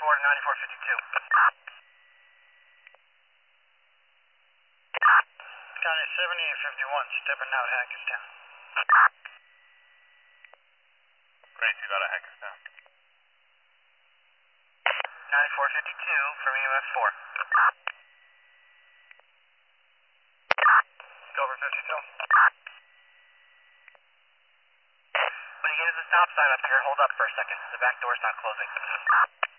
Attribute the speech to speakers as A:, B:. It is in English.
A: to 9452. County 7851, stepping out Hackettstown.
B: Great, you got a Hackettstown.
A: 9452 from EMS 4. Over 52. When you get to the stop sign up here, hold up for a second. The back door's not closing.